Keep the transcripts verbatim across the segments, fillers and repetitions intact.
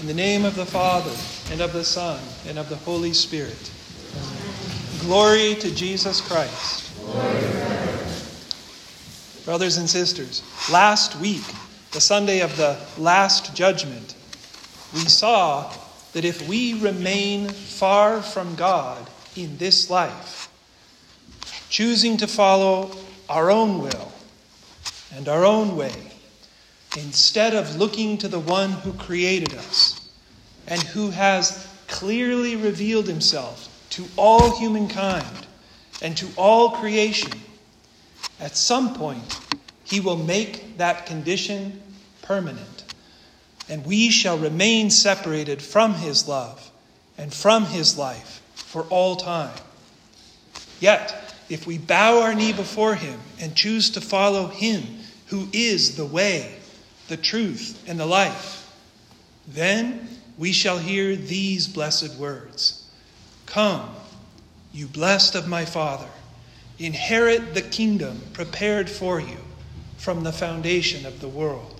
In the name of the Father, and of the Son, and of the Holy Spirit. Amen. Glory to Jesus Christ. Brothers and sisters, last week, the Sunday of the Last Judgment, we saw that if we remain far from God in this life, choosing to follow our own will and our own way, instead of looking to the one who created us and who has clearly revealed himself to all humankind and to all creation, at some point he will make that condition permanent, and we shall remain separated from his love and from his life for all time. Yet, if we bow our knee before him and choose to follow him who is the way, the truth, and the life, then we shall hear these blessed words. Come, you blessed of my Father, inherit the kingdom prepared for you from the foundation of the world.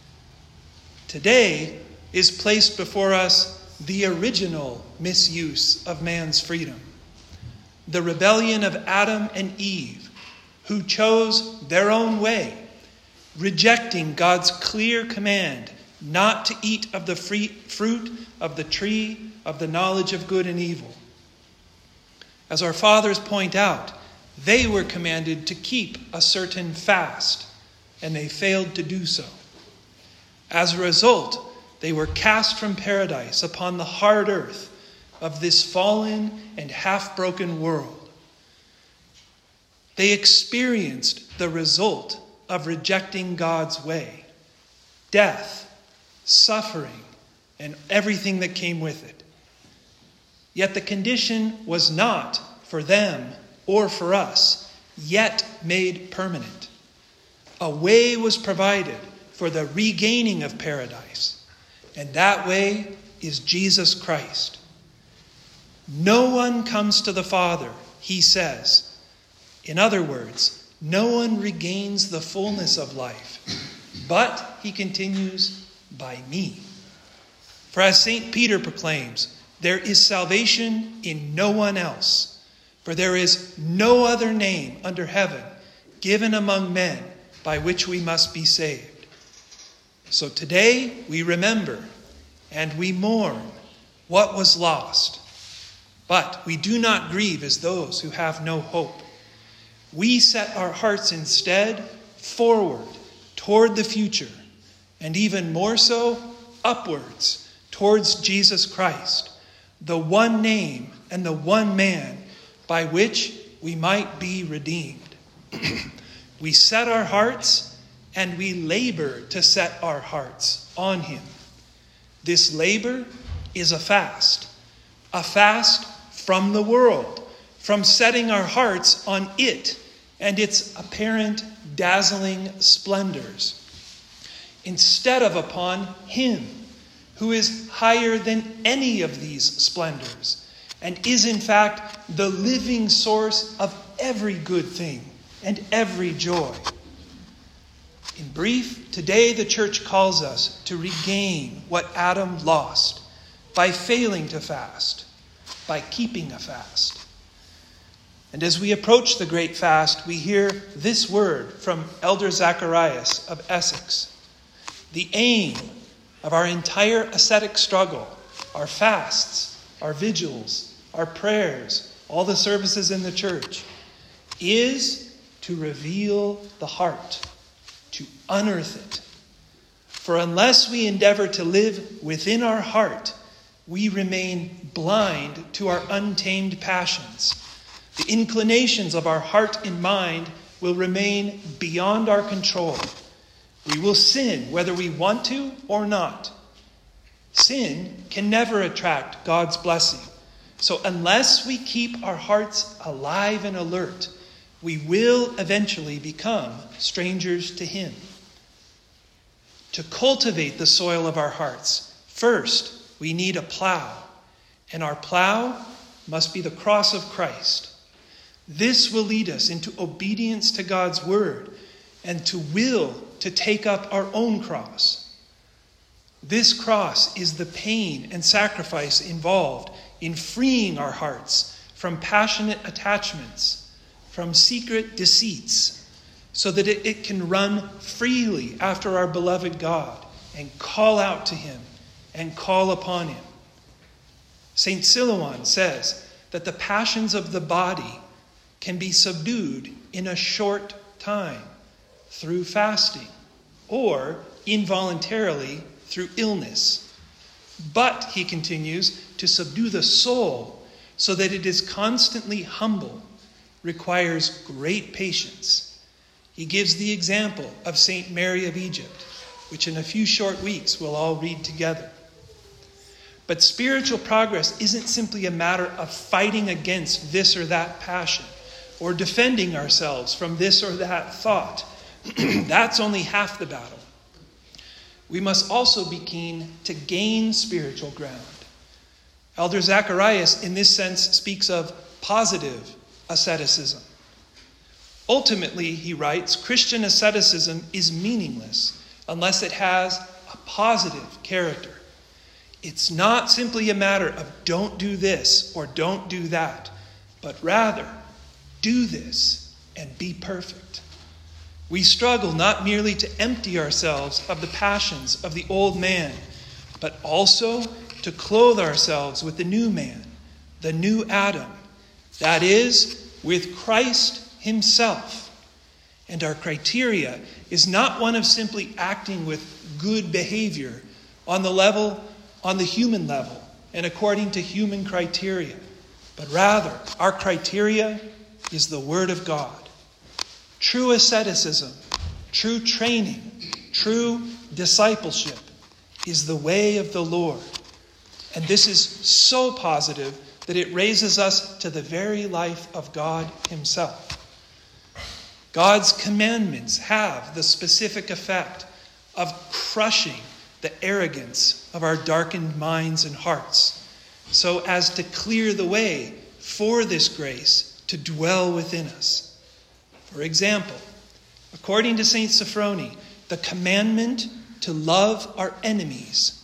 Today is placed before us the original misuse of man's freedom, the rebellion of Adam and Eve, who chose their own way, rejecting God's clear command not to eat of the free fruit of the tree of the knowledge of good and evil. As our fathers point out, they were commanded to keep a certain fast, and they failed to do so. As a result, they were cast from paradise upon the hard earth of this fallen and half-broken world. They experienced the result of rejecting God's way, death, suffering, and everything that came with it. Yet the condition was not for them or for us yet made permanent. A way was provided for the regaining of paradise, and that way is Jesus Christ. No one comes to the Father, he says. In other words, no one regains the fullness of life, but, he continues, by me. For as Saint Peter proclaims, there is salvation in no one else, for there is no other name under heaven given among men by which we must be saved. So today we remember and we mourn what was lost, but we do not grieve as those who have no hope. We set our hearts instead forward toward the future, and even more so, upwards towards Jesus Christ, the one name and the one man by which we might be redeemed. We set our hearts and we labor to set our hearts on him. This labor is a fast, a fast from the world, from setting our hearts on it and its apparent dazzling splendors, instead of upon him who is higher than any of these splendors and is in fact the living source of every good thing and every joy. In brief, today the church calls us to regain what Adam lost by failing to fast, by keeping a fast. And as we approach the great fast, we hear this word from Elder Zacharias of Essex. The aim of our entire ascetic struggle, our fasts, our vigils, our prayers, all the services in the church, is to reveal the heart, to unearth it. For unless we endeavor to live within our heart, we remain blind to our untamed passions. The inclinations of our heart and mind will remain beyond our control. We will sin whether we want to or not. Sin can never attract God's blessing. So unless we keep our hearts alive and alert, we will eventually become strangers to him. To cultivate the soil of our hearts, first we need a plow, and our plow must be the cross of Christ. This will lead us into obedience to God's word and to will to take up our own cross. This cross is the pain and sacrifice involved in freeing our hearts from passionate attachments, from secret deceits, so that it, it can run freely after our beloved God and call out to him and call upon him. Saint Silouan says that the passions of the body can be subdued in a short time through fasting or involuntarily through illness. But, he continues, to subdue the soul so that it is constantly humble requires great patience. He gives the example of Saint Mary of Egypt, which in a few short weeks we'll all read together. But spiritual progress isn't simply a matter of fighting against this or that passion or defending ourselves from this or that thought. That's only half the battle. We must also be keen to gain spiritual ground. Elder Zacharias, in this sense, speaks of positive asceticism. Ultimately, he writes, Christian asceticism is meaningless unless it has a positive character. It's not simply a matter of don't do this or don't do that, but rather do this and be perfect. We struggle not merely to empty ourselves of the passions of the old man, but also to clothe ourselves with the new man, the new Adam, that is, with Christ himself. And our criteria is not one of simply acting with good behavior on the level, on the human level, and according to human criteria, but rather our criteria is the Word of God. True asceticism, true training, true discipleship is the way of the Lord. And this is so positive that it raises us to the very life of God himself. God's commandments have the specific effect of crushing the arrogance of our darkened minds and hearts, so as to clear the way for this grace to dwell within us. For example, according to Saint Sophrony, the commandment to love our enemies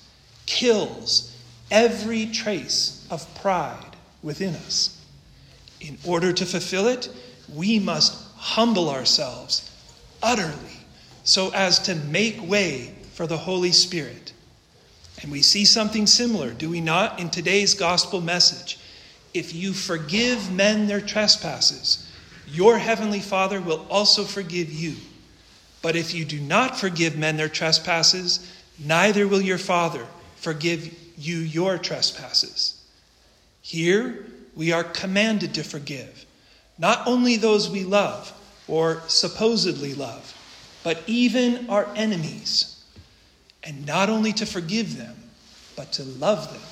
kills every trace of pride within us. In order to fulfill it, we must humble ourselves utterly so as to make way for the Holy Spirit. And we see something similar, do we not, in today's gospel message? If you forgive men their trespasses, your heavenly Father will also forgive you. But if you do not forgive men their trespasses, neither will your Father forgive you your trespasses. Here, we are commanded to forgive, not only those we love or supposedly love, but even our enemies. And not only to forgive them, but to love them.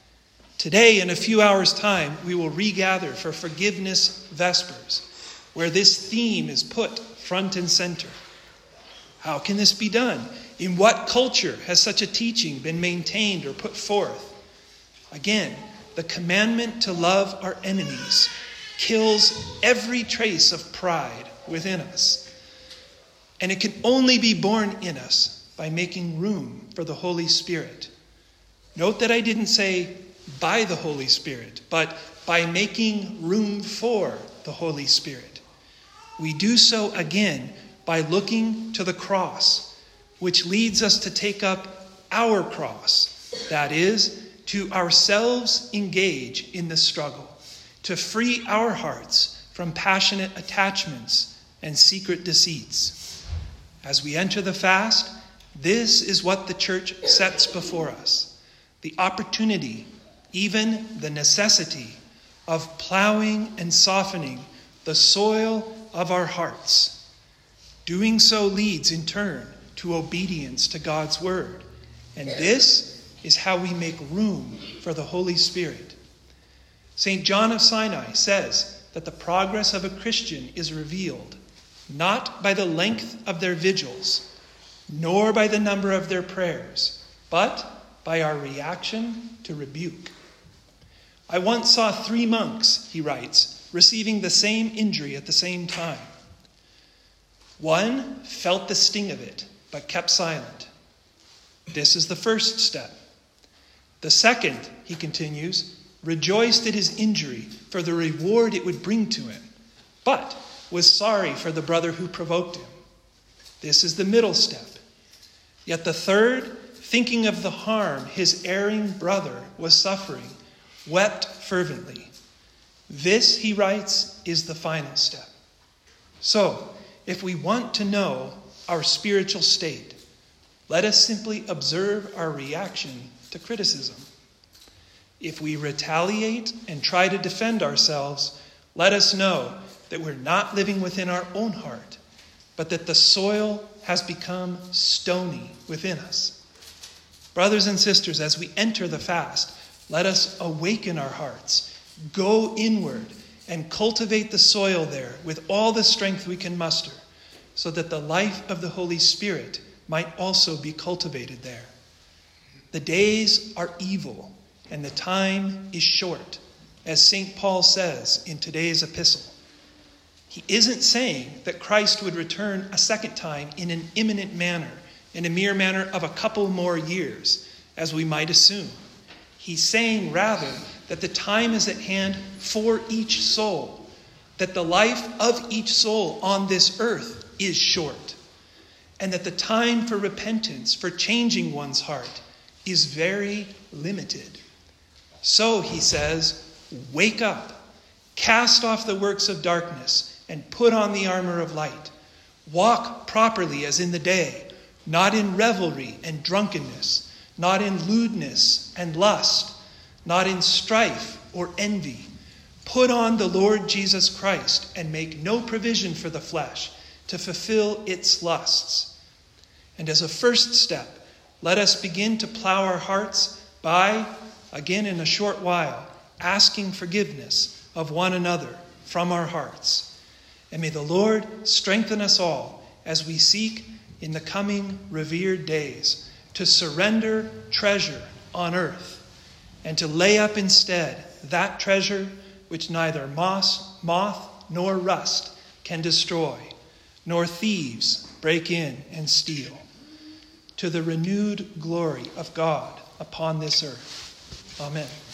Today, in a few hours' time, we will regather for Forgiveness Vespers, where this theme is put front and center. How can this be done? In what culture has such a teaching been maintained or put forth? Again, the commandment to love our enemies kills every trace of pride within us. And it can only be born in us by making room for the Holy Spirit. Note that I didn't say by the Holy Spirit, but by making room for the Holy Spirit. We do so again by looking to the cross, which leads us to take up our cross, that is, to ourselves engage in the struggle, to free our hearts from passionate attachments and secret deceits. As we enter the fast, this is what the church sets before us, the opportunity, even the necessity, of plowing and softening the soil of our hearts. Doing so leads in turn to obedience to God's word. And this is how we make room for the Holy Spirit. Saint John of Sinai says that the progress of a Christian is revealed not by the length of their vigils, nor by the number of their prayers, but by our reaction to rebuke. I once saw three monks, he writes, receiving the same injury at the same time. One felt the sting of it, but kept silent. This is the first step. The second, he continues, rejoiced at his injury for the reward it would bring to him, but was sorry for the brother who provoked him. This is the middle step. Yet the third, thinking of the harm his erring brother was suffering, wept fervently. This, he writes, is the final step. So, if we want to know our spiritual state, let us simply observe our reaction to criticism. If we retaliate and try to defend ourselves, let us know that we're not living within our own heart, but that the soil has become stony within us. Brothers and sisters, as we enter the fast, let us awaken our hearts, go inward, and cultivate the soil there with all the strength we can muster, so that the life of the Holy Spirit might also be cultivated there. The days are evil, and the time is short, as Saint Paul says in today's epistle. He isn't saying that Christ would return a second time in an imminent manner, in a mere matter of a couple more years, as we might assume. He's saying rather that the time is at hand for each soul, that the life of each soul on this earth is short, and that the time for repentance, for changing one's heart, is very limited. So, he says, wake up, cast off the works of darkness, and put on the armor of light. Walk properly as in the day, not in revelry and drunkenness, not in lewdness and lust, not in strife or envy. Put on the Lord Jesus Christ and make no provision for the flesh to fulfill its lusts. And as a first step, let us begin to plow our hearts by, again in a short while, asking forgiveness of one another from our hearts. And may the Lord strengthen us all as we seek in the coming revered days to surrender treasure on earth and to lay up instead that treasure which neither moss, moth nor rust can destroy, nor thieves break in and steal, to the renewed glory of God upon this earth. Amen.